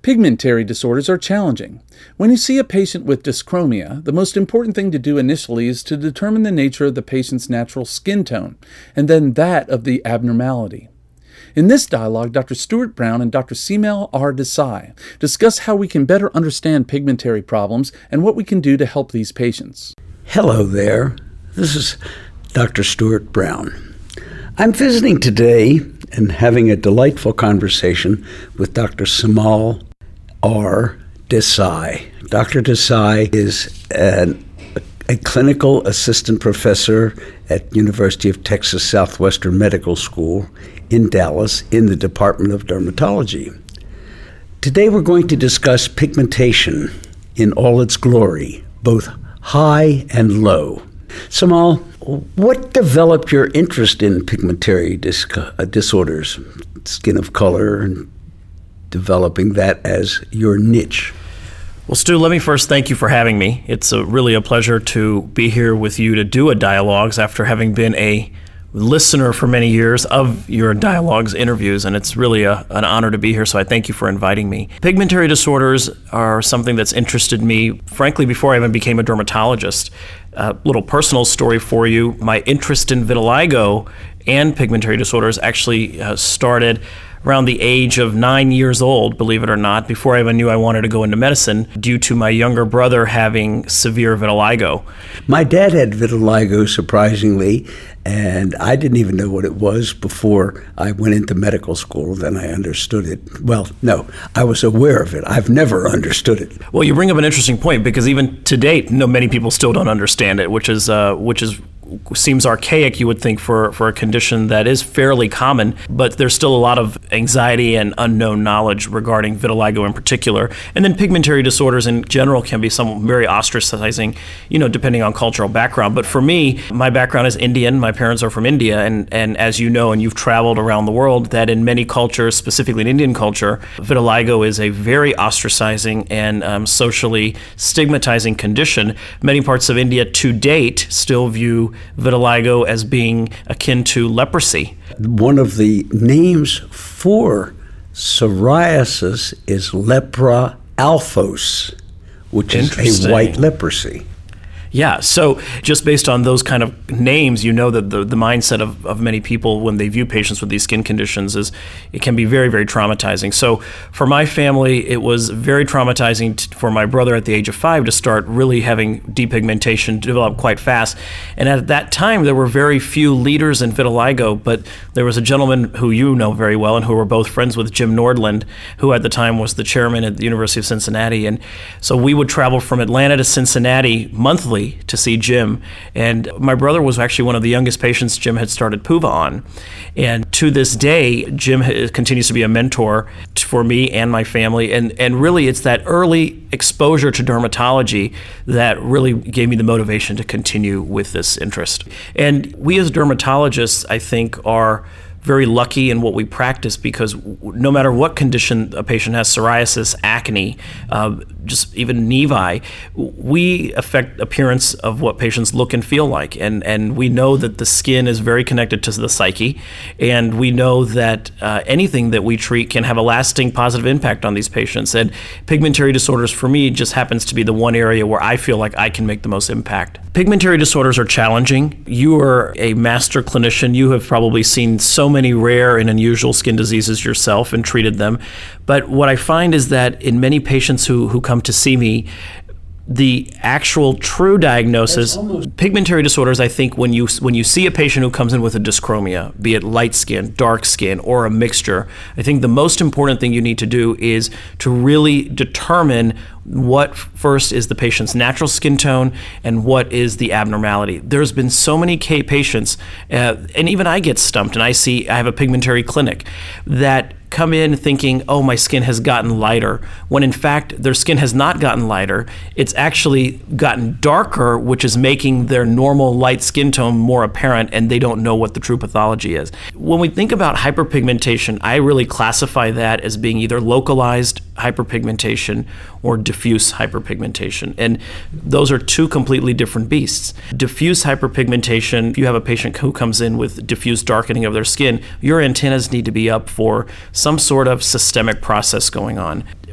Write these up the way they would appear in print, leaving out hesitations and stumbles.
Pigmentary disorders are challenging. When you see a patient with dyschromia, the most important thing to do initially is to determine the nature of the patient's natural skin tone, and then that of the abnormality. In this dialogue, Dr. Stuart Brown and Dr. Seemal R. Desai discuss how we can better understand pigmentary problems and what we can do to help these patients. Hello there. This is Dr. Stuart Brown. I'm visiting today and having a delightful conversation with Dr. Seemal R. Desai. Dr. Desai is a clinical assistant professor at University of Texas Southwestern Medical School in Dallas in the Department of Dermatology. Today we're going to discuss pigmentation in all its glory, both high and low. Seemal, what developed your interest in pigmentary disorders, skin of color, and developing that as your niche? Well, Stu, let me first thank you for having me. It's really a pleasure to be here with you to do a Dialogues after having been a listener for many years of your Dialogues interviews, and it's really an honor to be here, so I thank you for inviting me. Pigmentary disorders are something that's interested me, frankly, before I even became a dermatologist. A little personal story for you. My interest in vitiligo and pigmentary disorders actually started around the age of 9 years old, believe it or not, before I even knew I wanted to go into medicine, due to my younger brother having severe vitiligo. My dad had vitiligo, surprisingly, and I didn't even know what it was before I went into medical school. Then I understood it. Well, no, I was aware of it. I've never understood it. Well, you bring up an interesting point, because even to date, many people still don't understand it, which seems archaic, you would think, for a condition that is fairly common, but there's still a lot of anxiety and unknown knowledge regarding vitiligo in particular. And then pigmentary disorders in general can be very ostracizing, depending on cultural background. But for me, my background is Indian. My parents are from India, and as you know, and you've traveled around the world, that in many cultures, specifically in Indian culture, vitiligo is a very ostracizing and socially stigmatizing condition. Many parts of India to date still view vitiligo as being akin to leprosy. One of the names for psoriasis is lepra alphos, which is a white leprosy. Yeah, so just based on those kind of names, you know that the mindset of many people when they view patients with these skin conditions is it can be very, very traumatizing. So for my family, it was very traumatizing for my brother at the age of 5 to start really having depigmentation develop quite fast. And at that time, there were very few leaders in vitiligo, but there was a gentleman who you know very well and who were both friends with, Jim Nordland, who at the time was the chairman at the University of Cincinnati. And so we would travel from Atlanta to Cincinnati monthly to see Jim. And my brother was actually one of the youngest patients Jim had started PUVA on. And to this day, Jim continues to be a mentor for me and my family. And really, it's that early exposure to dermatology that really gave me the motivation to continue with this interest. And we as dermatologists, I think, are very lucky in what we practice, because no matter what condition a patient has, psoriasis, acne, just even nevi, we affect appearance of what patients look and feel like. And we know that the skin is very connected to the psyche, and we know that anything that we treat can have a lasting positive impact on these patients. And pigmentary disorders, for me, just happens to be the one area where I feel like I can make the most impact. Pigmentary disorders are challenging. You are a master clinician. You have probably seen so many rare and unusual skin diseases yourself and treated them. But what I find is that in many patients who come to see me, the actual true diagnosis, pigmentary disorders, I think when you see a patient who comes in with a dyschromia, be it light skin, dark skin, or a mixture, I think the most important thing you need to do is to really determine what first is the patient's natural skin tone and what is the abnormality. There's been so many patients, and even I get stumped, and I have a pigmentary clinic that come in thinking, oh, my skin has gotten lighter, when in fact their skin has not gotten lighter. It's actually gotten darker, which is making their normal light skin tone more apparent, and they don't know what the true pathology is. When we think about hyperpigmentation, I really classify that as being either localized hyperpigmentation or diffuse hyperpigmentation. And those are two completely different beasts. Diffuse hyperpigmentation, if you have a patient who comes in with diffuse darkening of their skin, your antennas need to be up for some sort of systemic process going on.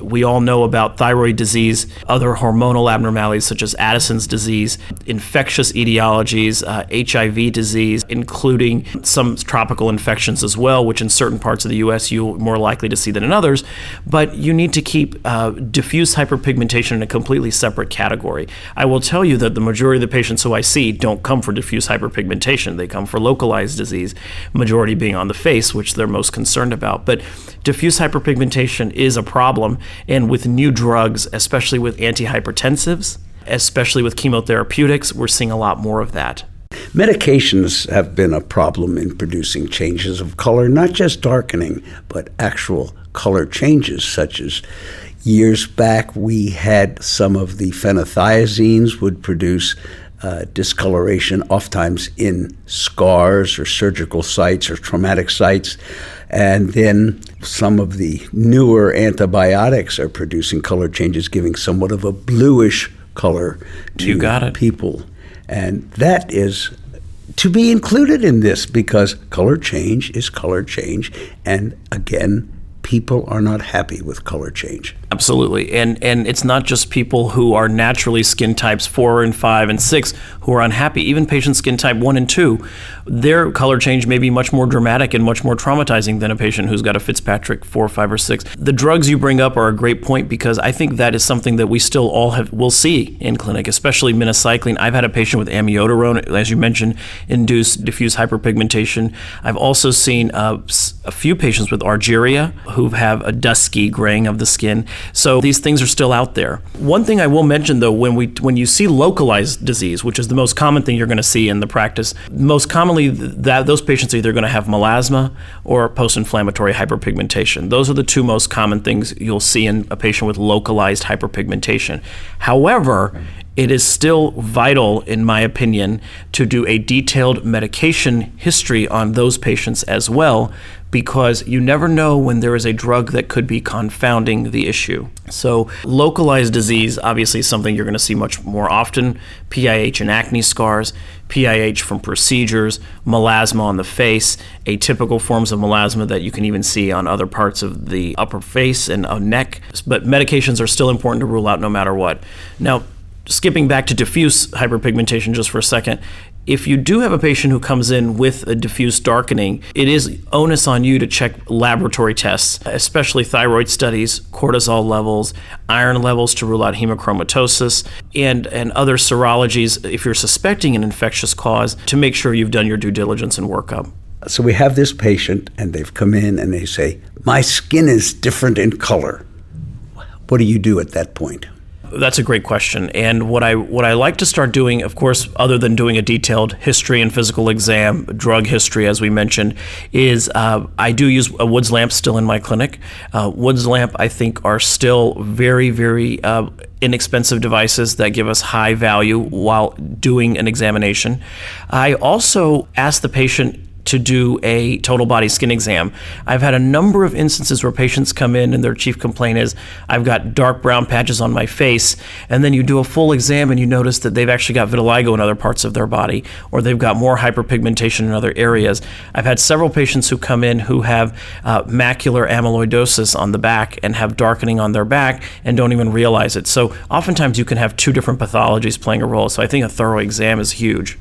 We all know about thyroid disease, other hormonal abnormalities such as Addison's disease, infectious etiologies, HIV disease, including some tropical infections as well, which in certain parts of the U.S. you're more likely to see than in others. But you need to keep diffuse hyperpigmentation in a completely separate category. I will tell you that the majority of the patients who I see don't come for diffuse hyperpigmentation. They come for localized disease, majority being on the face, which they're most concerned about. But diffuse hyperpigmentation is a problem, and with new drugs, especially with antihypertensives, especially with chemotherapeutics, we're seeing a lot more of that. Medications have been a problem in producing changes of color, not just darkening, but actual color changes, such as years back we had some of the phenothiazines would produce discoloration, oftentimes in scars or surgical sites or traumatic sites. And then some of the newer antibiotics are producing color changes, giving somewhat of a bluish color to people. And that is to be included in this, because color change is color change. And again, people are not happy with color change. Absolutely. And it's not just people who are naturally skin types 4 and 5 and 6 who are unhappy. Even patients skin type 1 and 2, their color change may be much more dramatic and much more traumatizing than a patient who's got a Fitzpatrick 4, 5, or 6. The drugs you bring up are a great point, because I think that is something that we still all will see in clinic, especially minocycline. I've had a patient with amiodarone, as you mentioned, induced diffuse hyperpigmentation. I've also seen a few patients with argyria who have a dusky graying of the skin. So these things are still out there. One thing I will mention, though, when you see localized disease, which is the most common thing you're going to see in the practice, most commonly those patients are either going to have melasma or post-inflammatory hyperpigmentation. Those are the two most common things you'll see in a patient with localized hyperpigmentation. However, it is still vital, in my opinion, to do a detailed medication history on those patients as well, because you never know when there is a drug that could be confounding the issue. So localized disease, obviously, is something you're going to see much more often. PIH and acne scars, PIH from procedures, melasma on the face, atypical forms of melasma that you can even see on other parts of the upper face and neck. But medications are still important to rule out no matter what. Now, skipping back to diffuse hyperpigmentation just for a second, if you do have a patient who comes in with a diffuse darkening, it is onus on you to check laboratory tests, especially thyroid studies, cortisol levels, iron levels to rule out hemochromatosis, and other serologies if you're suspecting an infectious cause, to make sure you've done your due diligence and workup. So we have this patient, and they've come in and they say, my skin is different in color. What do you do at that point? That's a great question. And what I like to start doing, of course, other than doing a detailed history and physical exam, drug history, as we mentioned, is I do use a Woods lamp still in my clinic. Woods lamp, I think, are still very, very inexpensive devices that give us high value while doing an examination. I also ask the patient to do a total body skin exam. I've had a number of instances where patients come in and their chief complaint is, I've got dark brown patches on my face, and then you do a full exam and you notice that they've actually got vitiligo in other parts of their body, or they've got more hyperpigmentation in other areas. I've had several patients who come in who have macular amyloidosis on the back and have darkening on their back and don't even realize it. So oftentimes you can have two different pathologies playing a role. So I think a thorough exam is huge.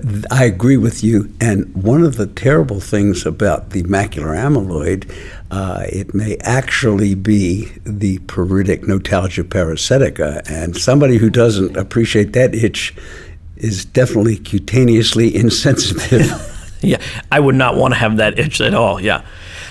I agree with you. And one of the terrible things about the macular amyloid, it may actually be the pruritic notalgia parasitica. And somebody who doesn't appreciate that itch is definitely cutaneously insensitive. Yeah, I would not want to have that itch at all, yeah.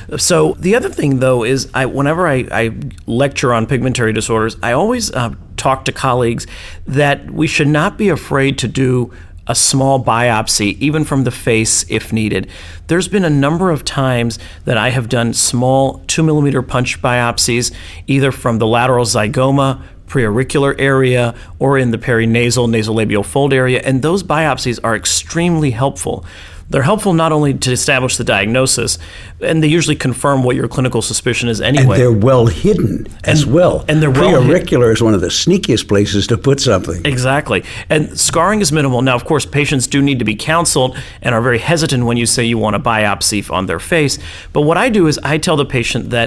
So the other thing, though, is whenever I lecture on pigmentary disorders, I always talk to colleagues that we should not be afraid to do a small biopsy, even from the face if needed. There's been a number of times that I have done small 2-millimeter punch biopsies, either from the lateral zygoma, preauricular area, or in the perinasal nasolabial fold area, and those biopsies are extremely helpful. They're helpful not only to establish the diagnosis, and they usually confirm what your clinical suspicion is anyway. And they're well hidden as well. And they're preauricular is one of the sneakiest places to put something. Exactly. And scarring is minimal. Now, of course, patients do need to be counseled and are very hesitant when you say you want a biopsy on their face. But what I do is I tell the patient that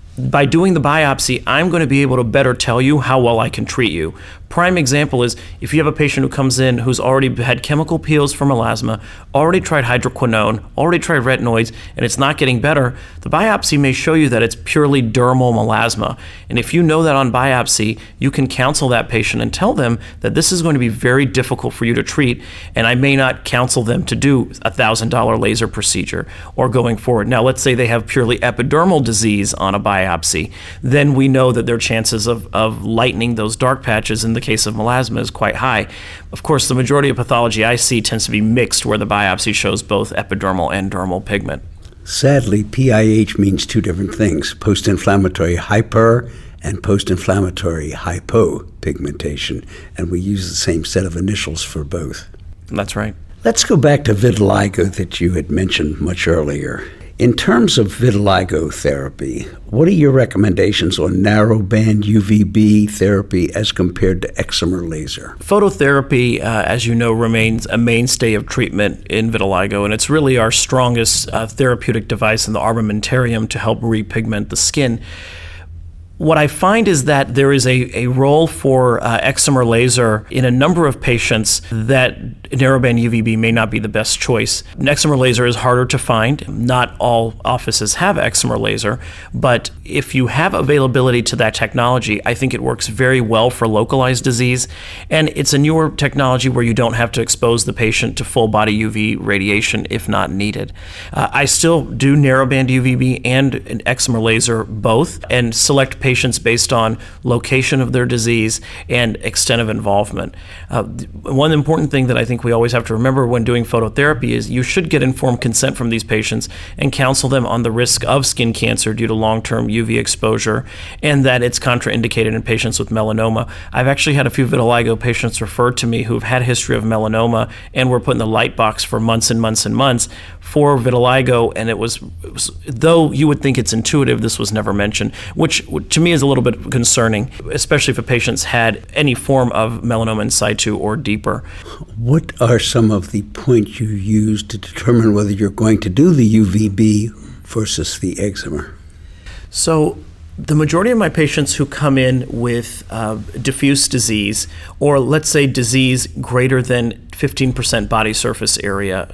By doing the biopsy, I'm going to be able to better tell you how well I can treat you. Prime example is if you have a patient who comes in who's already had chemical peels for melasma, already tried hydroquinone, already tried retinoids, and it's not getting better, the biopsy may show you that it's purely dermal melasma. And if you know that on biopsy, you can counsel that patient and tell them that this is going to be very difficult for you to treat, and I may not counsel them to do a $1,000 laser procedure or going forward. Now, let's say they have purely epidermal disease on a biopsy, then we know that their chances of lightening those dark patches in the case of melasma is quite high. Of course, the majority of pathology I see tends to be mixed, where the biopsy shows both epidermal and dermal pigment. Sadly, PIH means two different things, post-inflammatory hyper and post-inflammatory hypopigmentation, and we use the same set of initials for both. That's right. Let's go back to vitiligo that you had mentioned much earlier. In terms of vitiligo therapy, what are your recommendations on narrowband UVB therapy as compared to excimer laser? Phototherapy, as you know, remains a mainstay of treatment in vitiligo, and it's really our strongest therapeutic device in the armamentarium to help repigment the skin. What I find is that there is a role for excimer laser in a number of patients that narrowband UVB may not be the best choice. Excimer laser is harder to find. Not all offices have excimer laser, but if you have availability to that technology, I think it works very well for localized disease, and it's a newer technology where you don't have to expose the patient to full body UV radiation if not needed. I still do narrowband UVB and an excimer laser both, and select patients based on location of their disease and extent of involvement. One important thing that I think we always have to remember when doing phototherapy is you should get informed consent from these patients and counsel them on the risk of skin cancer due to long-term UV exposure, and that it's contraindicated in patients with melanoma. I've actually had a few vitiligo patients referred to me who've had a history of melanoma and were put in the light box for months and months and months for vitiligo, and it was though you would think it's intuitive, this was never mentioned, which to me is a little bit concerning, especially if a patient's had any form of melanoma in situ or deeper. What are some of the points you use to determine whether you're going to do the UVB versus the excimer? So the majority of my patients who come in with diffuse disease, or let's say disease greater than 15% body surface area,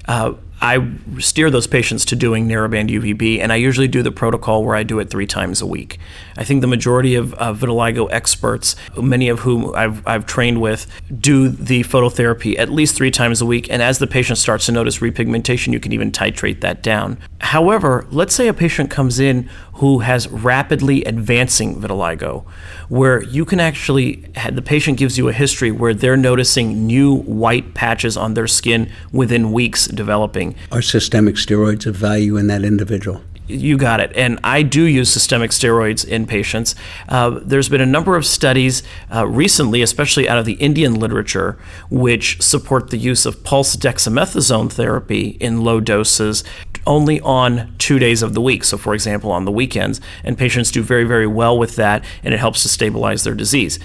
I steer those patients to doing narrowband UVB, and I usually do the protocol where I do it 3 times a week. I think the majority of vitiligo experts, many of whom I've trained with, do the phototherapy at least 3 times a week, and as the patient starts to notice repigmentation, you can even titrate that down. However, let's say a patient comes in who has rapidly advancing vitiligo, where you can actually, the patient gives you a history where they're noticing new white patches on their skin within weeks developing. Are systemic steroids of value in that individual? You got it. And I do use systemic steroids in patients. There's been a number of studies recently, especially out of the Indian literature, which support the use of pulse dexamethasone therapy in low doses only on 2 days of the week. So, for example, on the weekends. And patients do very, very well with that, and it helps to stabilize their disease.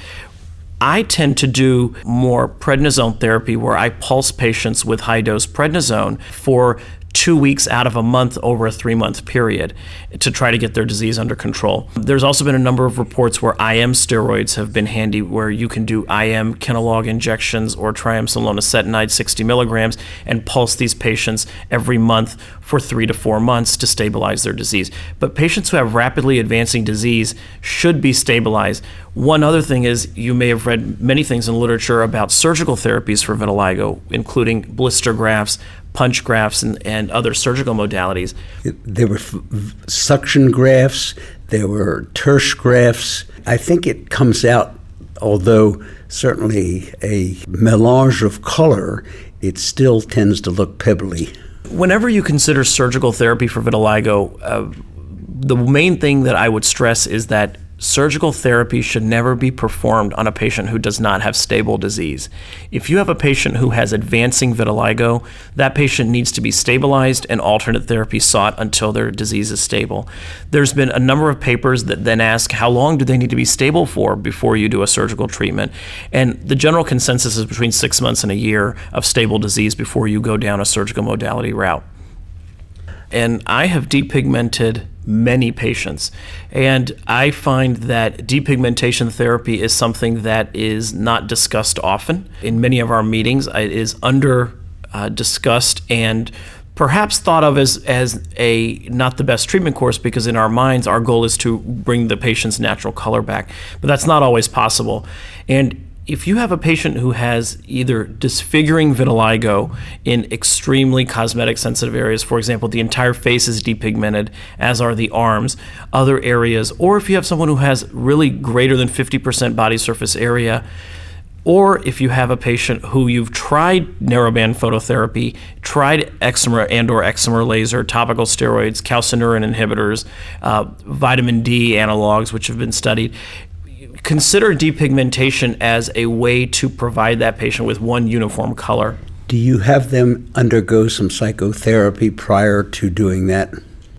I tend to do more prednisone therapy where I pulse patients with high-dose prednisone for 2 weeks out of a month over a 3-month period to try to get their disease under control. There's also been a number of reports where IM steroids have been handy, where you can do IM Kenalog injections or triamcinolone acetonide 60 milligrams and pulse these patients every month for 3 to 4 months to stabilize their disease. But patients who have rapidly advancing disease should be stabilized. One other thing is, you may have read many things in literature about surgical therapies for vitiligo, including blister grafts, punch grafts, and other surgical modalities. There were suction grafts, there were terse grafts. I think it comes out, although certainly a melange of color, it still tends to look pebbly. Whenever you consider surgical therapy for vitiligo, the main thing that I would stress is that surgical therapy should never be performed on a patient who does not have stable disease. If you have a patient who has advancing vitiligo, that patient needs to be stabilized and alternate therapy sought until their disease is stable. There's been a number of papers that then ask how long do they need to be stable for before you do a surgical treatment. And the general consensus is between 6 months and a year of stable disease before you go down a surgical modality route. and I have depigmented many patients. And I find that depigmentation therapy is something that is not discussed often. In many of our meetings, it is under discussed and perhaps thought of as a not the best treatment course, because in our minds, our goal is to bring the patient's natural color back. But that's not always possible. And if you have a patient who has either disfiguring vitiligo in extremely cosmetic sensitive areas, for example, the entire face is depigmented, as are the arms, other areas, or if you have someone who has really greater than 50% body surface area, or if you have a patient who you've tried narrowband phototherapy, tried eczema and/or eczema laser, topical steroids, calcineurin inhibitors, vitamin D analogs, which have been studied, consider depigmentation as a way to provide that patient with one uniform color. Do you have them undergo some psychotherapy prior to doing that?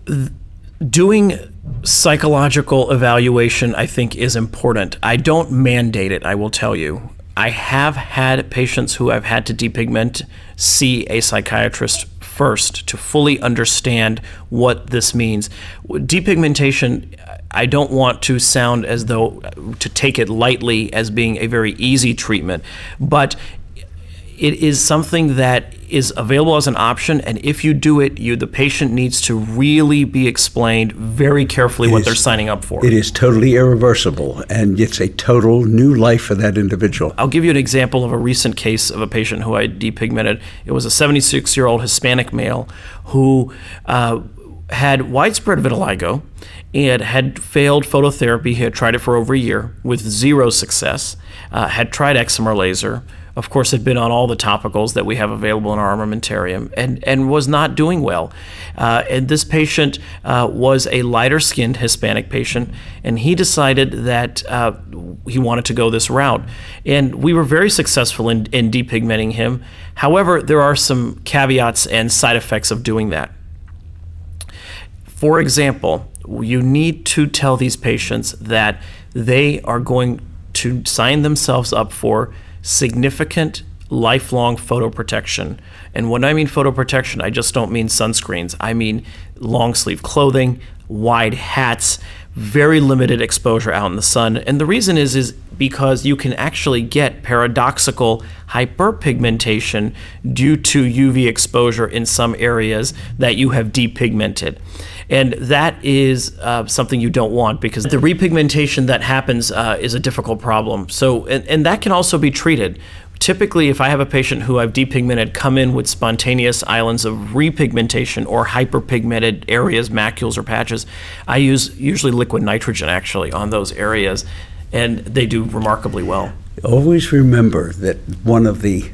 Doing psychological evaluation, I think, is important. I don't mandate it, I will tell you. I have had patients who I've had to depigment see a psychiatrist first to fully understand what this means. Depigmentation, I don't want to sound as though to take it lightly as being a very easy treatment, but it is something that is available as an option, and if you do it, the patient needs to really be explained very carefully what they're signing up for. It is totally irreversible, and it's a total new life for that individual. I'll give you an example of a recent case of a patient who I depigmented. It was a 76-year-old Hispanic male who had widespread vitiligo and had failed phototherapy. He had tried it for over a year with zero success, had tried eczema laser, of course, had been on all the topicals that we have available in our armamentarium, and was not doing well. And this patient was a lighter-skinned Hispanic patient, and he decided that he wanted to go this route. And we were very successful in depigmenting him. However, there are some caveats and side effects of doing that. For example, you need to tell these patients that they are going to sign themselves up for significant lifelong photoprotection. And when I mean photoprotection, I just don't mean sunscreens. I mean long sleeve clothing, wide hats, very limited exposure out in the sun. And the reason is because you can actually get paradoxical hyperpigmentation due to UV exposure in some areas that you have depigmented. And that is something you don't want, because the repigmentation that happens is a difficult problem. So, and that can also be treated. Typically, if I have a patient who I've depigmented come in with spontaneous islands of repigmentation or hyperpigmented areas, macules or patches, I use usually liquid nitrogen actually on those areas, and they do remarkably well. Always remember that one of the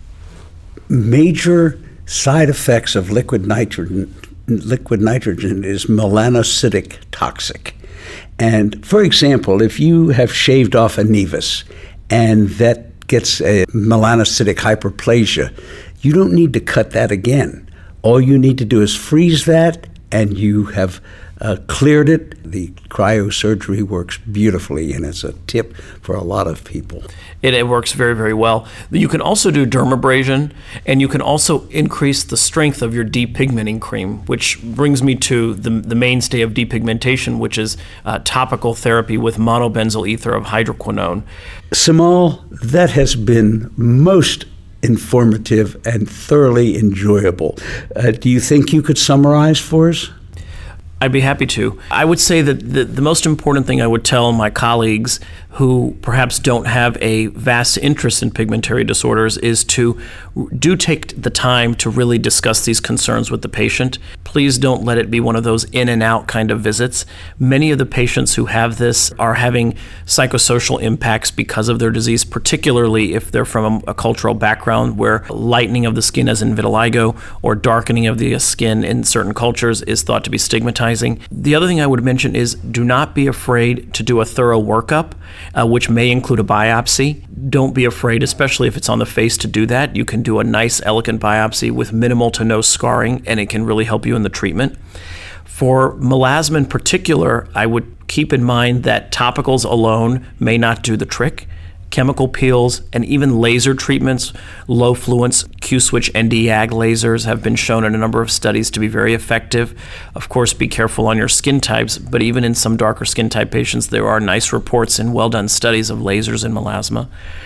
major side effects of liquid nitrogen is melanocytic toxic. And for example, if you have shaved off a nevus and that gets a melanocytic hyperplasia, you don't need to cut that again. All you need to do is freeze that, and you have cleared it. The cryosurgery works beautifully, and it's a tip for a lot of people. It works very, very well. You can also do dermabrasion, and you can also increase the strength of your depigmenting cream, which brings me to the mainstay of depigmentation, which is topical therapy with monobenzyl ether of hydroquinone. Samal, that has been most informative and thoroughly enjoyable. Do you think you could summarize for us? I'd be happy to. I would say that the most important thing I would tell my colleagues who perhaps don't have a vast interest in pigmentary disorders is to take the time to really discuss these concerns with the patient. Please don't let it be one of those in and out kind of visits. Many of the patients who have this are having psychosocial impacts because of their disease, particularly if they're from a cultural background where lightening of the skin, as in vitiligo, or darkening of the skin in certain cultures is thought to be stigmatizing. The other thing I would mention is do not be afraid to do a thorough workup, which may include a biopsy. Don't be afraid, especially if it's on the face, to do that. You can do a nice, elegant biopsy with minimal to no scarring, and it can really help you in the treatment. For melasma in particular, I would keep in mind that topicals alone may not do the trick. chemical peels, and even laser treatments. Low fluence Q-switch Nd:YAG lasers have been shown in a number of studies to be very effective. Of course, be careful on your skin types, but even in some darker skin type patients, there are nice reports and well-done studies of lasers in melasma.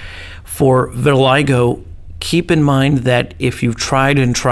For vitiligo, keep in mind that if you've tried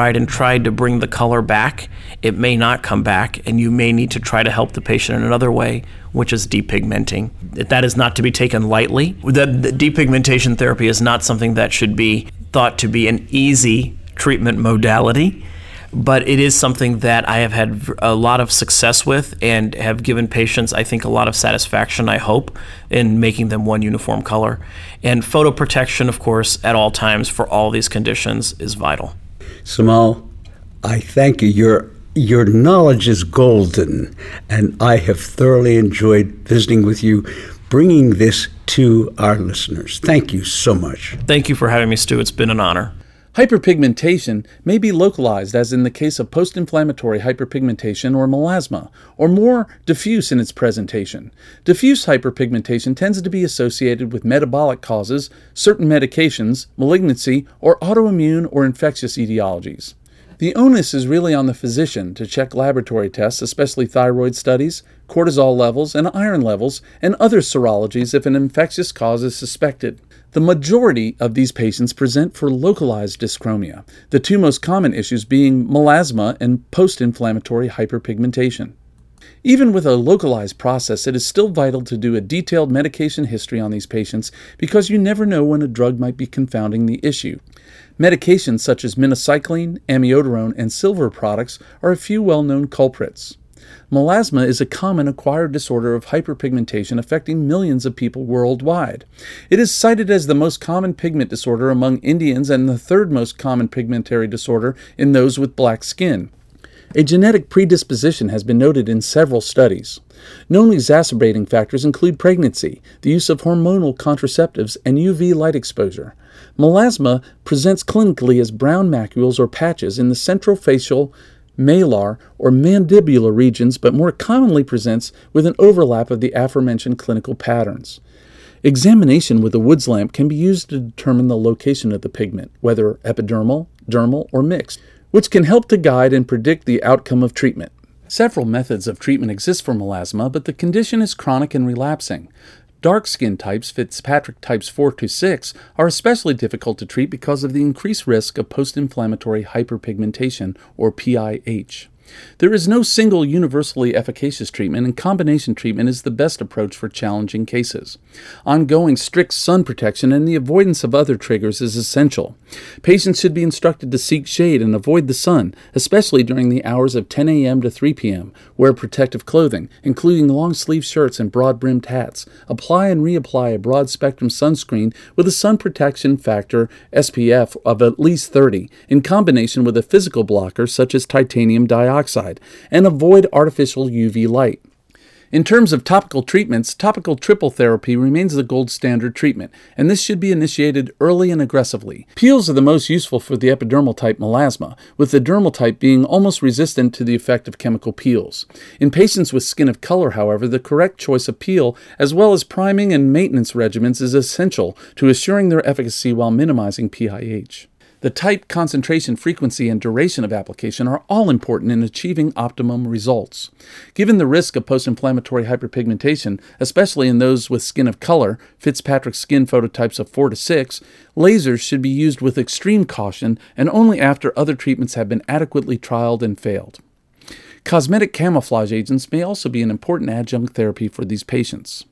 to bring the color back, it may not come back, and you may need to try to help the patient in another way, which is depigmenting. That is not to be taken lightly. The depigmentation therapy is not something that should be thought to be an easy treatment modality, but it is something that I have had a lot of success with and have given patients, I think, a lot of satisfaction, I hope, in making them one uniform color. And photoprotection, of course, at all times for all these conditions is vital. Samal, I thank you. Your knowledge is golden, and I have thoroughly enjoyed visiting with you, bringing this to our listeners. Thank you so much. Thank you for having me, Stu. It's been an honor. Hyperpigmentation may be localized, as in the case of post-inflammatory hyperpigmentation or melasma, or more diffuse in its presentation. Diffuse hyperpigmentation tends to be associated with metabolic causes, certain medications, malignancy, or autoimmune or infectious etiologies. The onus is really on the physician to check laboratory tests, especially thyroid studies, cortisol levels and iron levels, and other serologies if an infectious cause is suspected. The majority of these patients present for localized dyschromia, the two most common issues being melasma and post-inflammatory hyperpigmentation. Even with a localized process, it is still vital to do a detailed medication history on these patients because you never know when a drug might be confounding the issue. Medications such as minocycline, amiodarone, and silver products are a few well-known culprits. Melasma is a common acquired disorder of hyperpigmentation affecting millions of people worldwide. It is cited as the most common pigment disorder among Indians and the third most common pigmentary disorder in those with black skin. A genetic predisposition has been noted in several studies. Known exacerbating factors include pregnancy, the use of hormonal contraceptives, and UV light exposure. Melasma presents clinically as brown macules or patches in the centrofacial, malar, or mandibular regions, but more commonly presents with an overlap of the aforementioned clinical patterns. Examination with a Woods lamp can be used to determine the location of the pigment, whether epidermal, dermal, or mixed, which can help to guide and predict the outcome of treatment. Several methods of treatment exist for melasma, but the condition is chronic and relapsing. Dark skin types, Fitzpatrick types 4 to 6, are especially difficult to treat because of the increased risk of post-inflammatory hyperpigmentation, or PIH. There is no single universally efficacious treatment, and combination treatment is the best approach for challenging cases. Ongoing strict sun protection and the avoidance of other triggers is essential. Patients should be instructed to seek shade and avoid the sun, especially during the hours of 10 a.m. to 3 p.m. Wear protective clothing, including long-sleeve shirts and broad-brimmed hats. Apply and reapply a broad-spectrum sunscreen with a sun protection factor SPF of at least 30, in combination with a physical blocker such as titanium dioxide, and avoid artificial UV light. In terms of topical treatments, topical triple therapy remains the gold standard treatment, and this should be initiated early and aggressively. Peels are the most useful for the epidermal type melasma, with the dermal type being almost resistant to the effect of chemical peels. In patients with skin of color, however, the correct choice of peel, as well as priming and maintenance regimens, is essential to assuring their efficacy while minimizing PIH. The type, concentration, frequency, and duration of application are all important in achieving optimum results. Given the risk of post-inflammatory hyperpigmentation, especially in those with skin of color, Fitzpatrick skin phototypes of 4 to 6, lasers should be used with extreme caution and only after other treatments have been adequately trialed and failed. Cosmetic camouflage agents may also be an important adjunct therapy for these patients.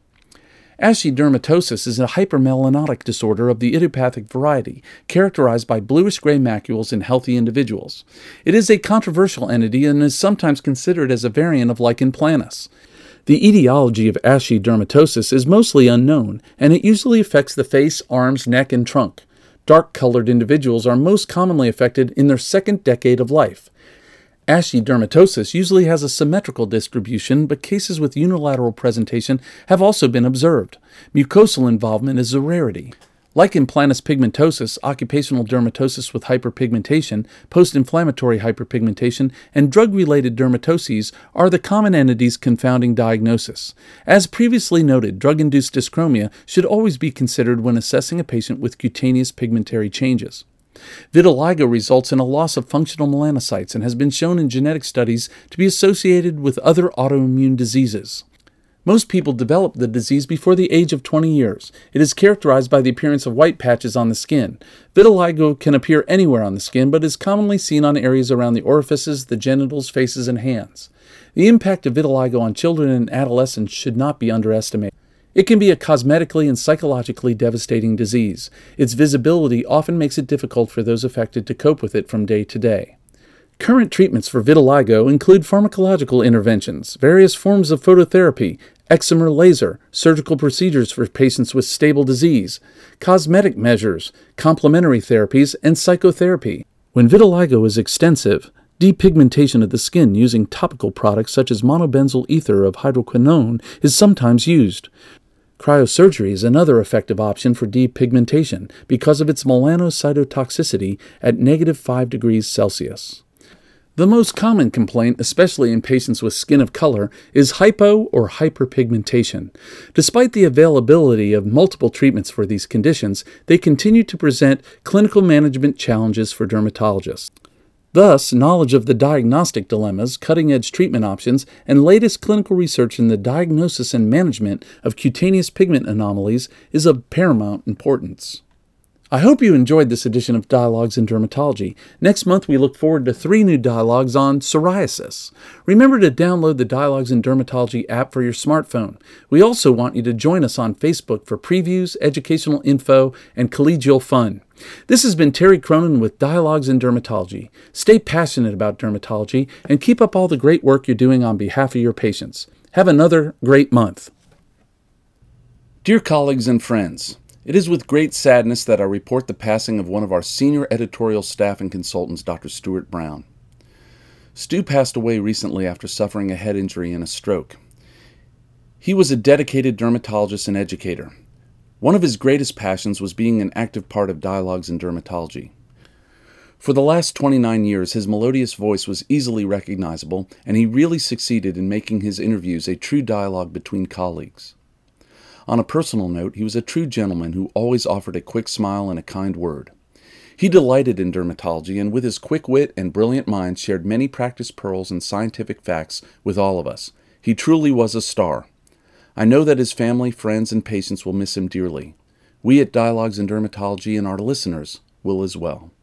Ashy dermatosis is a hypermelanotic disorder of the idiopathic variety, characterized by bluish-gray macules in healthy individuals. It is a controversial entity and is sometimes considered as a variant of lichen planus. The etiology of ashy dermatosis is mostly unknown, and it usually affects the face, arms, neck, and trunk. Dark-colored individuals are most commonly affected in their second decade of life. Ashy dermatosis usually has a symmetrical distribution, but cases with unilateral presentation have also been observed. Mucosal involvement is a rarity. Lichen planus pigmentosus, occupational dermatosis with hyperpigmentation, post-inflammatory hyperpigmentation, and drug-related dermatoses are the common entities confounding diagnosis. As previously noted, drug-induced dyschromia should always be considered when assessing a patient with cutaneous pigmentary changes. Vitiligo results in a loss of functional melanocytes and has been shown in genetic studies to be associated with other autoimmune diseases. Most people develop the disease before the age of 20 years. It is characterized by the appearance of white patches on the skin. Vitiligo can appear anywhere on the skin, but is commonly seen on areas around the orifices, the genitals, faces, and hands. The impact of vitiligo on children and adolescents should not be underestimated. It can be a cosmetically and psychologically devastating disease. Its visibility often makes it difficult for those affected to cope with it from day to day. Current treatments for vitiligo include pharmacological interventions, various forms of phototherapy, excimer laser, surgical procedures for patients with stable disease, cosmetic measures, complementary therapies, and psychotherapy. When vitiligo is extensive, depigmentation of the skin using topical products such as monobenzyl ether of hydroquinone is sometimes used. Cryosurgery is another effective option for depigmentation because of its melanocytotoxicity at -5 degrees Celsius. The most common complaint, especially in patients with skin of color, is hypo or hyperpigmentation. Despite the availability of multiple treatments for these conditions, they continue to present clinical management challenges for dermatologists. Thus, knowledge of the diagnostic dilemmas, cutting-edge treatment options, and latest clinical research in the diagnosis and management of cutaneous pigment anomalies is of paramount importance. I hope you enjoyed this edition of Dialogues in Dermatology. Next month, we look forward to 3 new dialogues on psoriasis. Remember to download the Dialogues in Dermatology app for your smartphone. We also want you to join us on Facebook for previews, educational info, and collegial fun. This has been Terry Cronin with Dialogues in Dermatology. Stay passionate about dermatology and keep up all the great work you're doing on behalf of your patients. Have another great month. Dear colleagues and friends, it is with great sadness that I report the passing of one of our senior editorial staff and consultants, Dr. Stuart Brown. Stu passed away recently after suffering a head injury and a stroke. He was a dedicated dermatologist and educator. One of his greatest passions was being an active part of Dialogues in Dermatology. For the last 29 years, his melodious voice was easily recognizable, and he really succeeded in making his interviews a true dialogue between colleagues. On a personal note, he was a true gentleman who always offered a quick smile and a kind word. He delighted in dermatology, and with his quick wit and brilliant mind shared many practice pearls and scientific facts with all of us. He truly was a star. I know that his family, friends, and patients will miss him dearly. We at Dialogues in Dermatology and our listeners will as well.